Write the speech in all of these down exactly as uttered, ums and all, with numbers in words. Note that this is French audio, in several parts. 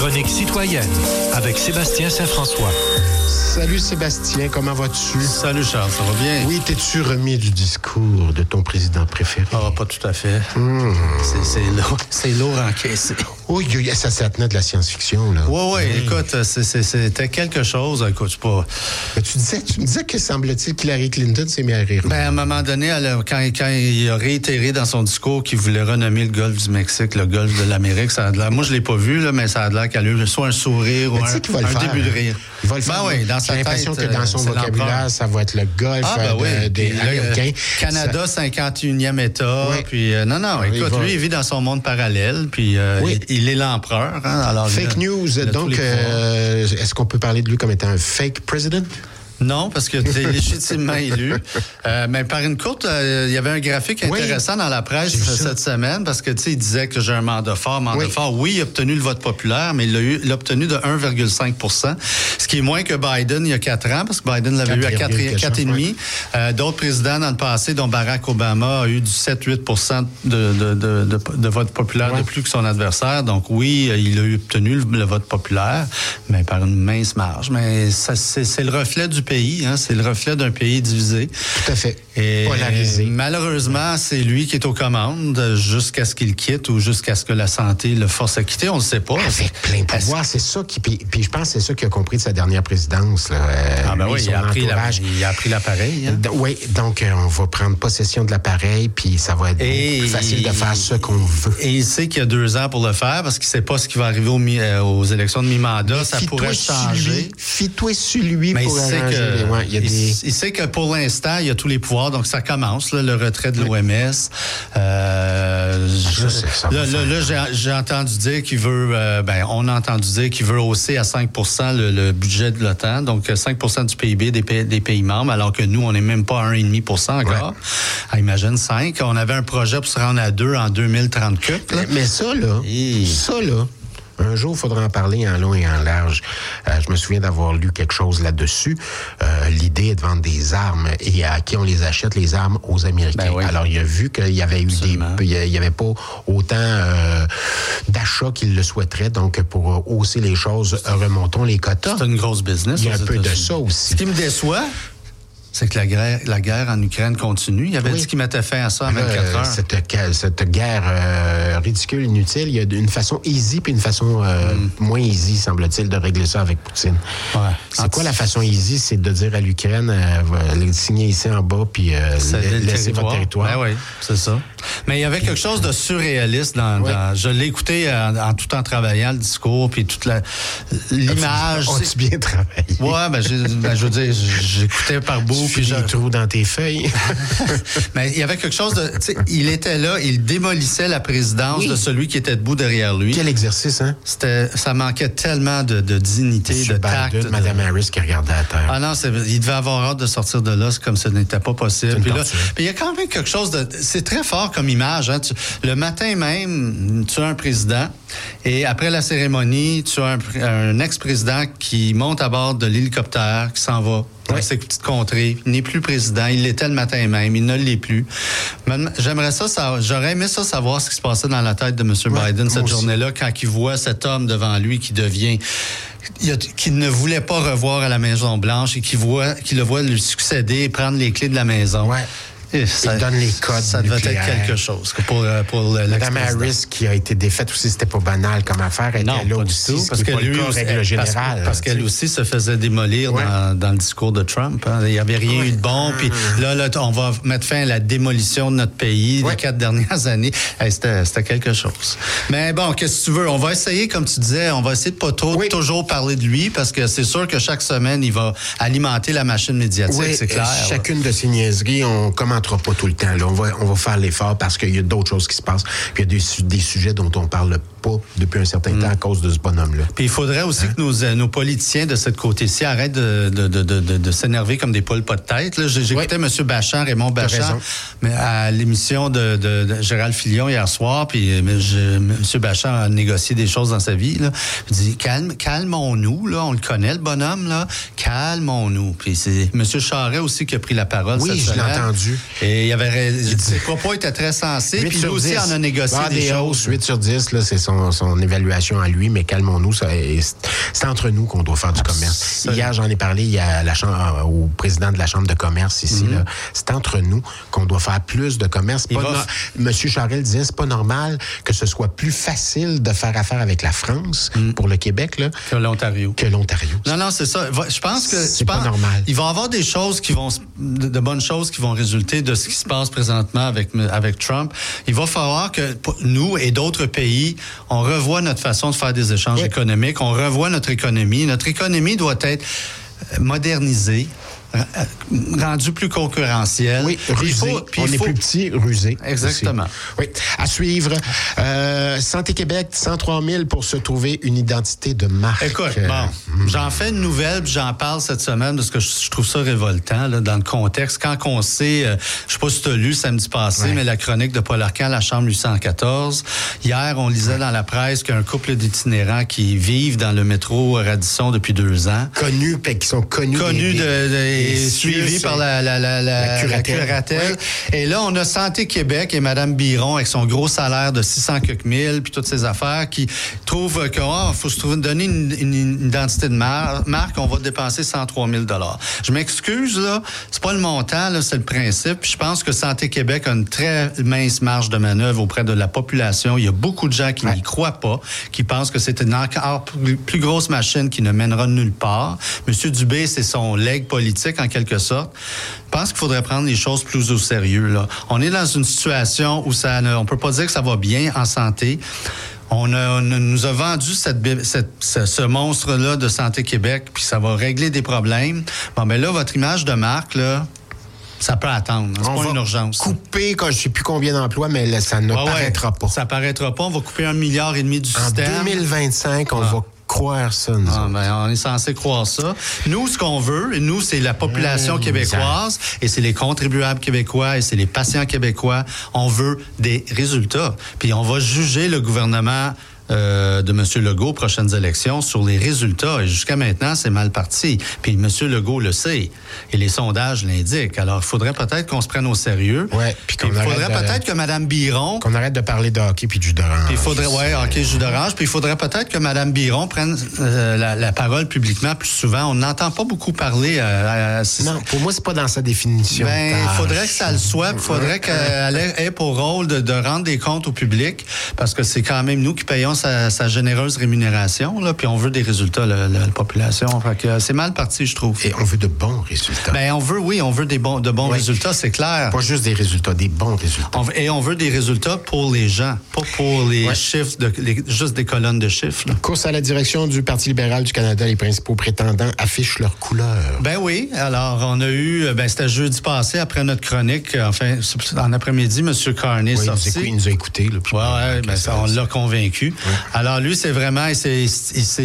chronique citoyenne avec Sébastien Saint-François. Salut Sébastien, comment vas-tu? Salut Charles, ça va bien? Oui, t'es-tu remis du discours de ton président préféré? Ah, pas tout à fait. Mmh. C'est, c'est lourd, c'est lourd encaissé. Oui, ça, ça tenait de la science-fiction, là. Oui, oui, mmh. écoute, c'est, c'est, c'était quelque chose, écoute, pas... Mais tu disais, tu me disais que semble-t-il Hillary Clinton s'est mis à rire. Ben, à un moment donné, elle, quand, quand il a réitéré dans son discours qu'il voulait renommer le golfe du Mexique, le golfe de l'Amérique, ça a de l'air... Moi, je l'ai pas vu, là, mais ça a de l'air qu'elle a eu soit un sourire mais ou un, un faire, début de rire. Il va le faire. Ben oui, dans J'ai l'impression tête, que dans son vocabulaire, l'empereur. Ça va être le golfe ah, ben de, oui. des puis, Américains. Canada, ça... cinquante et unième État. Oui. Puis, euh, non, non, écoute, lui, il vit dans son monde parallèle, puis euh, oui. il, il est l'empereur. Hein, alors, fake il a, news. il a donc, euh, est-ce qu'on peut parler de lui comme étant un fake president? Non, parce que tu es légitimement élu. Euh, mais par une courte, euh, il y avait un graphique intéressant oui, dans la presse cette semaine parce que tu sais, il disait que j'ai un mandat fort, mandat oui. fort. Oui, il a obtenu le vote populaire, mais il l'a, eu, il l'a obtenu de un virgule cinq pour cent, ce qui est moins que Biden il y a quatre ans, parce que Biden l'avait eu à quatre virgule cinq pour cent. Oui. Euh, d'autres présidents dans le passé, dont Barack Obama, a eu du sept à huit pour cent de, de, de, de, de vote populaire oui. de plus que son adversaire. Donc oui, il a obtenu le, le vote populaire, mais par une mince marge. Mais ça, c'est, c'est le reflet du pays, hein, c'est le reflet d'un pays divisé. Tout à fait. Et polarisé. Malheureusement, c'est lui qui est aux commandes jusqu'à ce qu'il quitte ou jusqu'à ce que la santé le force à quitter. On ne le sait pas. Avec plein de pouvoirs, c'est ça qui. Puis, puis je pense que c'est ça qu'il a compris de sa dernière présidence. Là. Ah ben lui, oui, il a, appris la, il a appris l'appareil. Hein? Oui, donc euh, on va prendre possession de l'appareil, puis ça va être et plus facile il, de faire ce qu'on veut. Et il sait qu'il y a deux ans pour le faire parce qu'il ne sait pas ce qui va arriver aux, mi- euh, aux élections de mi-mandat. Mais ça pourrait changer. Fie-toi sur lui mais pour il sait arranger que, les... Ouais, il, y a il, des... il sait que pour l'instant, il y a tous les pouvoirs. Donc, ça commence, là, le retrait de l'O M S. Euh, je, sais, là, là, là j'ai, j'ai entendu dire qu'il veut... Euh, ben, on a entendu dire qu'il veut hausser à cinq pour cent le, le budget de l'OTAN. Donc, cinq pour cent du P I B des pays, des pays membres, alors que nous, on n'est même pas à un virgule cinq pour cent encore. Ouais. Ah, imagine cinq. On avait un projet pour se rendre à deux en deux mille trente-quatre. Mais, mais ça, là, et... ça, là... Un jour, il faudra en parler en long et en large. Euh, je me souviens d'avoir lu quelque chose là-dessus. Euh, l'idée est de vendre des armes et à qui on les achète, les armes aux Américains. Ben oui. Alors, il a vu qu'il y avait eu Absolument. des... Il n'y avait pas autant euh, d'achats qu'il le souhaiterait. Donc, pour hausser les choses, remontons les quotas. C'est une grosse business. Il y a un peu de ça aussi. Ce qui me déçoit, c'est que la guerre, la guerre en Ukraine continue. Il avait oui. dit qu'il mettait fin à ça en vingt-quatre heures. Cette, cette guerre euh, ridicule, inutile, il y a une façon easy puis une façon euh, mm. moins easy, semble-t-il, de régler ça avec Poutine. Ouais. C'est Anti- quoi la façon easy? C'est de dire à l'Ukraine, euh, signer ici en bas puis euh, laisser votre territoire. Ben oui, c'est ça. Mais il y avait quelque chose de surréaliste dans... Ouais. dans je l'ai écouté en, en tout en travaillant le discours puis toute la... L'image... As-tu bien travaillé? Ouais, ben, j'ai, ben je veux dire, j'écoutais par bout. Tu fais des trous dans tes feuilles. Mais il y avait quelque chose de... Tu sais, il était là, il démolissait la présidence oui. de celui qui était debout derrière lui. Quel exercice, hein? C'était, ça manquait tellement de, de dignité, Monsieur de tact. Biden, de... Mme Harris qui regardait à terre. Ah non, c'est, il devait avoir hâte de sortir de là, comme ce n'était pas possible. Puis là, puis il y a quand même quelque chose de... C'est très fort comme image. Hein? Tu, le matin même, tu as un président et après la cérémonie, tu as un, un ex-président qui monte à bord de l'hélicoptère, qui s'en va dans oui. ces petites contrées. Il n'est plus président. Il l'était le matin même. Il ne l'est plus. J'aimerais ça, ça, j'aurais aimé ça savoir ce qui se passait dans la tête de M. Ouais, Biden cette aussi. journée-là quand il voit cet homme devant lui qui devient... qui ne voulait pas revoir à la Maison-Blanche et qui voit, qui le voit lui succéder et prendre les clés de la maison. Ouais. Et ça, il donne les codes. Ça devait être quelque chose pour, pour Mme Harris qui a été défaite aussi, c'était pas banal comme affaire. Elle non, était là pas aussi, du tout, parce, que lui, pas règle générale, parce, parce qu'elle aussi se faisait démolir ouais. dans, dans le discours de Trump. Hein. Il n'y avait rien ouais. eu de bon. Puis là, là, on va mettre fin à la démolition de notre pays ouais. les quatre dernières années. Hey, c'était, c'était quelque chose. Mais bon, qu'est-ce que tu veux? On va essayer, comme tu disais, on va essayer de pas trop, oui. toujours parler de lui parce que c'est sûr que chaque semaine, il va alimenter la machine médiatique, oui, c'est clair. Chacune là. de ces niaiseries, on commentera pas tout le temps. Là. On va, on va faire l'effort parce qu'il y a d'autres choses qui se passent. Puis il y a des, des sujets dont on parle pas depuis un certain mm. temps à cause de ce bonhomme-là. Puis il faudrait aussi hein? que nos, nos politiciens de cette côté-ci arrêtent de, de, de, de, de, de s'énerver comme des poules pas de tête. Là, j'écoutais oui. M. Bachand, Raymond Bachand, mais à l'émission de, de, de Gérald Filion hier soir, puis je, M. Bachand a négocié des choses dans sa vie. Là. Il dit, Calme, calmons-nous, là, on le connaît, le bonhomme, là, calmons-nous. Puis c'est M. Charest aussi qui a pris la parole oui, cette semaine. Oui, je l'ai entendu. Et il y avait, ses propos étaient très sensés. Puis lui aussi en a négocié ah, des, des choses. huit sur dix, là, c'est son, son évaluation à lui, mais calmons-nous. Ça, c'est entre nous qu'on doit faire du commerce. Absolument. Hier, j'en ai parlé il y a la chambre, au président de la Chambre de commerce ici. Mm-hmm. Là. C'est entre nous qu'on doit faire plus de commerce. Pas va... no... Monsieur Charest disait, c'est pas normal que ce soit plus facile de faire affaire avec la France mm. pour le Québec là, que l'Ontario. Que l'Ontario. Non, non, c'est ça. Je pense que c'est pas normal. Il va y avoir des choses qui vont, de bonnes choses qui vont résulter de ce qui se passe présentement avec avec Trump. Il va falloir que nous et d'autres pays, on revoie notre façon de faire des échanges oui. économiques, on revoie notre économie. Notre économie doit être modernisée, rendu plus concurrentiel. Oui, rusé. Il faut, puis on il est faut... plus petit, rusé. Exactement. Aussi. Oui. À suivre, euh, Santé Québec, cent trois mille pour se trouver une identité de marque. Écoute, bon, mmh. j'en fais une nouvelle, puis j'en parle cette semaine parce que je, je trouve ça révoltant là, dans le contexte. Quand on sait, euh, je sais pas si tu as lu samedi passé, ouais. mais la chronique de Paul Arcand, la Chambre huit cent quatorze. Hier, on lisait ouais. dans la presse qu'un couple d'itinérants qui vivent dans le métro Radisson depuis deux ans. Connus, qui sont connus. Connus des, de... de Et suivi par la, la, la, la, la curatelle. La curatelle. Oui. Et là, on a Santé Québec et Mme Biron avec son gros salaire de six cents quelques mille puis toutes ces affaires qui trouvent qu'il oh, faut se trouver, donner une, une, une identité de mar- marque, on va dépenser cent trois mille dollars. Je m'excuse, là, c'est pas le montant, là, c'est le principe. Puis je pense que Santé Québec a une très mince marge de manœuvre auprès de la population. Il y a beaucoup de gens qui ouais. n'y croient pas, qui pensent que c'est une encore plus, plus grosse machine qui ne mènera nulle part. M. Dubé, c'est son legs politique, en quelque sorte. Je pense qu'il faudrait prendre les choses plus au sérieux, là. On est dans une situation où ça ne, on peut pas dire que ça va bien en santé. On, a, on nous a vendu cette, cette, ce, ce monstre-là de Santé Québec, puis ça va régler des problèmes. Bon, ben là, votre image de marque, là, ça peut attendre. C'est on pas une urgence. Couper, quand je sais plus combien d'emplois, mais là, ça ne ah paraîtra ouais, pas. Ça paraîtra pas. On va couper un milliard et demi du en système. En deux mille vingt-cinq, on ah. va croire ça, nous ah, ben, on est censé croire ça. Nous, ce qu'on veut, nous, c'est la population mmh, québécoise ça. Et c'est les contribuables québécois et c'est les patients québécois. On veut des résultats. Puis on va juger le gouvernement Euh, de M. Legault aux prochaines élections sur les résultats. Et jusqu'à maintenant, c'est mal parti. Puis M. Legault le sait. Et les sondages l'indiquent. Alors, il faudrait peut-être qu'on se prenne au sérieux. Ouais, puis qu'on il faudrait de... peut-être que Mme Biron... Qu'on arrête de parler de hockey puis de jus d'orange. Puis il faudrait, ouais, hockey, jus d'orange. Puis il faudrait peut-être que Mme Biron prenne euh, la, la parole publiquement plus souvent. On n'entend pas beaucoup parler. À, à... Non, pour moi, c'est pas dans sa définition. Ben, il faudrait que ça le soit. Il faudrait qu'elle ait pour rôle de, de rendre des comptes au public. Parce que c'est quand même nous qui payons Sa, sa généreuse rémunération, là, puis on veut des résultats, la, la, la population. Fait que c'est mal parti, je trouve. Et on veut de bons résultats. Ben, on veut, oui, on veut des bons, de bons oui. résultats, c'est clair. Pas juste des résultats, des bons résultats. On, et on veut des résultats pour les gens, pas pour les ouais. chiffres, de, les, juste des colonnes de chiffres. Là. Course à la direction du Parti libéral du Canada, les principaux prétendants affichent leur couleur. Ben oui, alors on a eu, ben c'était jeudi passé, après notre chronique, enfin, en après-midi, M. Carney oui, est sorti. Il nous a écoutés. Là, puis ouais, ouais, ben, ça, on l'a convaincu. Ouais. Alors lui, c'est vraiment, c'est, c'est,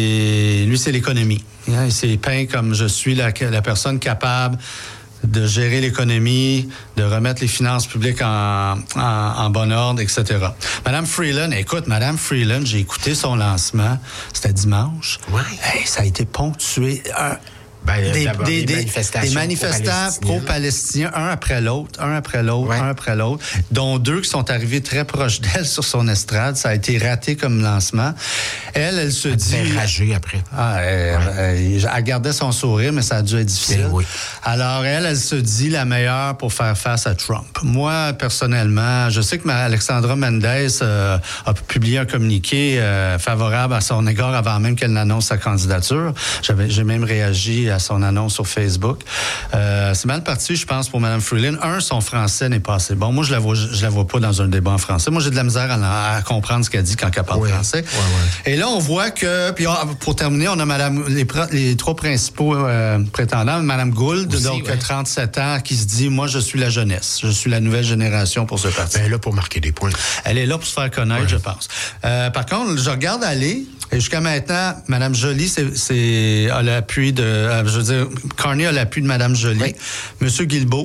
lui, c'est l'économie. Il s'est peint comme je suis la, la personne capable de gérer l'économie, de remettre les finances publiques en, en, en bon ordre, et cetera. Madame Freeland, écoute, Madame Freeland, j'ai écouté son lancement, c'était dimanche. Ouais. Hey, ça a été ponctué. Un, Ben, des, des, des manifestations des manifestants pro-palestiniens, un après l'autre, un après l'autre, ouais. un après l'autre, dont deux qui sont arrivés très proches d'elle sur son estrade. Ça a été raté comme lancement. Elle, elle se elle dit... Elle ragée après. Ah, elle, ouais. elle, elle gardait son sourire, mais ça a dû être difficile. Oui. Alors, elle, elle se dit la meilleure pour faire face à Trump. Moi, personnellement, je sais que ma Alexandra Mendez euh, a publié un communiqué euh, favorable à son égard avant même qu'elle n'annonce sa candidature. J'avais, j'ai même réagi à son annonce sur Facebook. Euh, c'est mal parti, je pense, pour Mme Freeland. Un, son français n'est pas assez bon. Moi, je la vois, je la vois pas dans un débat en français. Moi, j'ai de la misère à, à comprendre ce qu'elle dit quand elle parle ouais. français. Ouais, ouais. Et là, on voit que, puis pour terminer, on a Madame, les, les trois principaux euh, prétendants. Mme Gould, aussi, donc ouais. trente-sept ans, qui se dit, moi, je suis la jeunesse. Je suis la nouvelle génération pour ce parti. Elle est là pour marquer des points. Elle est là pour se faire connaître, ouais. je pense. Euh, par contre, je regarde aller. Et jusqu'à maintenant, Mme Joly, c'est, c'est à l'appui de... Euh, je veux dire, Carney a l'appui de Mme Joly. Oui. M. Guilbeault,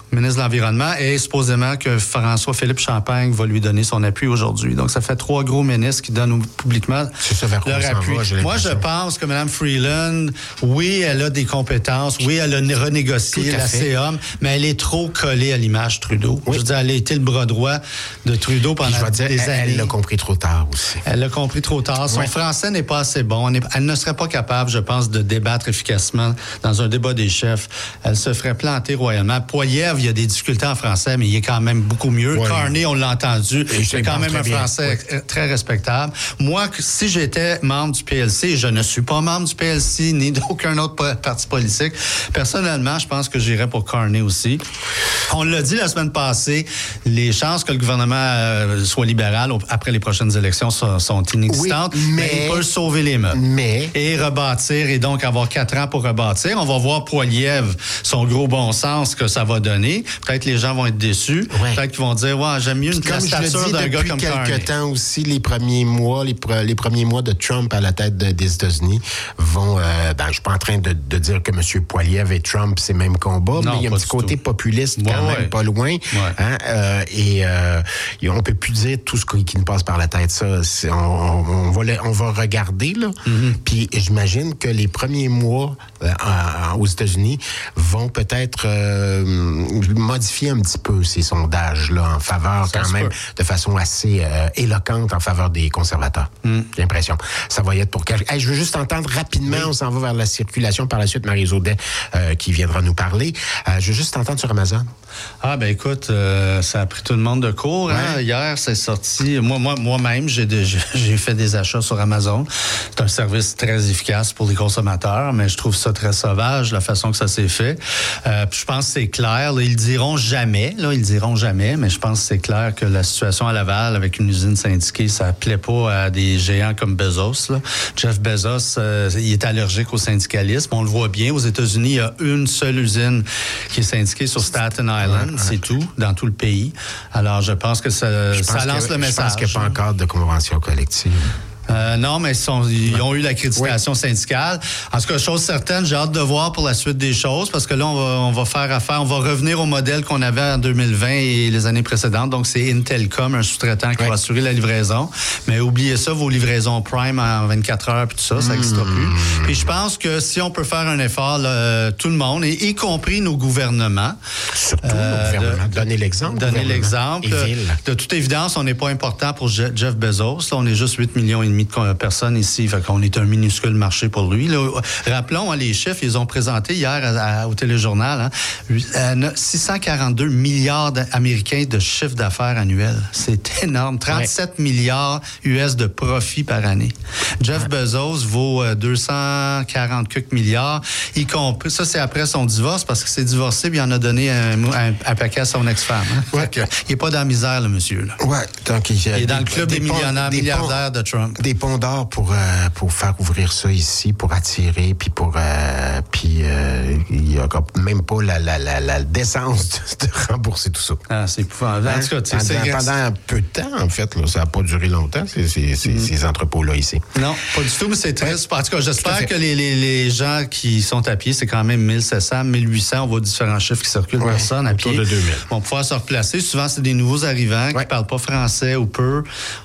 ministre de l'Environnement, et supposément que François-Philippe Champagne va lui donner son appui aujourd'hui. Donc, ça fait trois gros ministres qui donnent publiquement C'est ça vers leur appui. Va, Moi, je pense que Mme Freeland, oui, elle a des compétences, oui, elle a renégocié la C O M, mais elle est trop collée à l'image Trudeau. Oui. Je veux dire, elle a été le bras droit de Trudeau pendant je vais dire, des elle, années. Elle l'a compris trop tard aussi. Elle l'a compris trop tard. Son oui. français n'est pas assez bon. Elle ne serait pas capable, je pense, de débattre efficacement dans un débat des chefs. Elle se ferait planter royalement. Poilievre, il y a des difficultés en français, mais il est quand même beaucoup mieux. Oui. Carney, on l'a entendu, c'est quand même un français oui. très respectable. Moi, si j'étais membre du P L C, je ne suis pas membre du P L C ni d'aucun autre parti politique, personnellement, je pense que j'irais pour Carney aussi. On l'a dit la semaine passée, les chances que le gouvernement euh, soit libéral après les prochaines élections sont, sont inexistantes, oui, mais, mais il peut sauver les meubles. Mais... Et rebâtir, et donc avoir quatre ans pour rebâtir. On va voir Poilievre, son gros bon sens que ça va donner. Peut-être les gens vont être déçus. Ouais. Peut-être qu'ils vont dire, ouais, j'aime mieux une comme stature d'un gars comme Carney. Depuis quelque temps aussi, les premiers mois, les, pre- les premiers mois de Trump à la tête de, des États-Unis vont, euh, ben, je suis pas en train de, de dire que M. Poilievre et Trump, c'est même combat, non, mais il y a un petit côté tout. populiste quand ouais, même ouais. pas loin. Ouais. Hein, euh, et euh, on peut plus dire tout ce qui nous passe par la tête. Ça, c'est, on, on, va le, on va regarder, là. Mm-hmm. Puis j'imagine que les premiers mois euh, aux États-Unis vont peut-être euh, modifier un petit peu ces sondages-là en faveur, ça quand même, peut. de façon assez euh, éloquente en faveur des conservateurs. Mm. J'ai l'impression. Ça va y être pour quelqu'un. Hey, je veux juste entendre rapidement, oui. on s'en va vers la circulation. Par la suite, Marie Audet euh, qui viendra nous parler. Euh, je veux juste t'entendre sur Amazon. Ah, ben écoute, euh, ça a pris tout le monde de court. Ouais. Hein? Hier, c'est sorti. Moi, moi, moi-même, j'ai, de, j'ai fait des achats sur Amazon. C'est un service très efficace pour les consommateurs, mais je trouve ça très sauvage, la façon que ça s'est fait. Euh, je pense que c'est clair. Là, ils diront jamais, là, ils diront jamais, mais je pense que c'est clair que la situation à Laval, avec une usine syndiquée, ça plaît pas à des géants comme Bezos. Là. Jeff Bezos, euh, il est allergique au syndicalisme. On le voit bien. Aux États-Unis, il y a une seule usine qui est syndiquée sur Staten Island. Ouais, c'est ouais. tout, dans tout le pays. Alors, je pense que ça, je ça pense lance que, le message. Je pense qu'il n'y a pas encore de convention collective. Euh, non, mais ils, sont, ils ont eu l'accréditation oui. syndicale. En tout cas, chose certaine, j'ai hâte de voir pour la suite des choses, parce que là, on va, on va faire affaire, on va revenir au modèle qu'on avait en deux mille vingt et les années précédentes. Donc, c'est Intelcom, un sous-traitant qui oui. va assurer la livraison. Mais oubliez ça, vos livraisons Prime en vingt-quatre heures, puis tout ça, ça n'existera mmh. plus. Puis je pense que si on peut faire un effort, là, tout le monde, et y compris nos gouvernements. Surtout euh, nos gouvernements. De, donner l'exemple. Donner l'exemple. De toute évidence, on n'est pas important pour Jeff Bezos. Là, on est juste huit millions et demi de personnes ici, fait qu'on est un minuscule marché pour lui. Là, rappelons, hein, les chiffres, ils ont présenté hier à, à, au téléjournal, hein, six cent quarante-deux milliards américains de chiffre d'affaires annuel. C'est énorme. trente-sept ouais. milliards U S de profit par année. Jeff ouais. Bezos vaut euh, deux cent quarante milliards. Y compris, ça, c'est après son divorce, parce que c'est divorcé, puis il en a donné un, un, un paquet à son ex-femme. Hein. Ouais. Que, il n'est pas dans la misère, le monsieur. Là. Ouais, donc, il, il est dans des, le club des, des millionnaires, des milliardaires de Trump. Des ponts d'or pour, euh, pour faire ouvrir ça ici, pour attirer, puis pour... Euh, puis euh, il n'y a même pas la, la, la, la décence de, de rembourser tout ça. Ah, c'est épouvantable. Hein? En tout cas, pendant, c'est pendant un peu de temps, en fait, là, ça n'a pas duré longtemps, ces, ces, ces, mm. ces entrepôts-là ici. Non, pas du tout, mais c'est très... Ouais. En tout cas, j'espère que les, les, les gens qui sont à pied, c'est quand même mille sept cents, mille huit cents, on voit différents chiffres qui circulent, ouais, personnes à pied. De deux mille. Vont pouvoir se replacer. Souvent, c'est des nouveaux arrivants ouais. qui ne parlent pas français ou peu.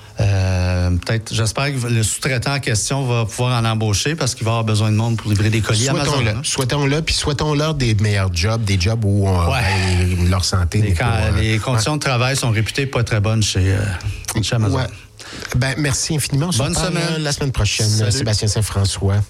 Euh, peut-être, j'espère que le sous-traitant en question va pouvoir en embaucher parce qu'il va avoir besoin de monde pour livrer des colis souhaitons-le, Amazon. Hein? Souhaitons-le, puis souhaitons-leur des meilleurs jobs, des jobs où on, ouais. ben, leur santé les, n'est pas... Euh, les conditions ouais. de travail sont réputées pas très bonnes chez, euh, chez Amazon. Ouais. Ben, merci infiniment. On se Bonne reparle semaine. La semaine prochaine. Salut. Sébastien Saint-François.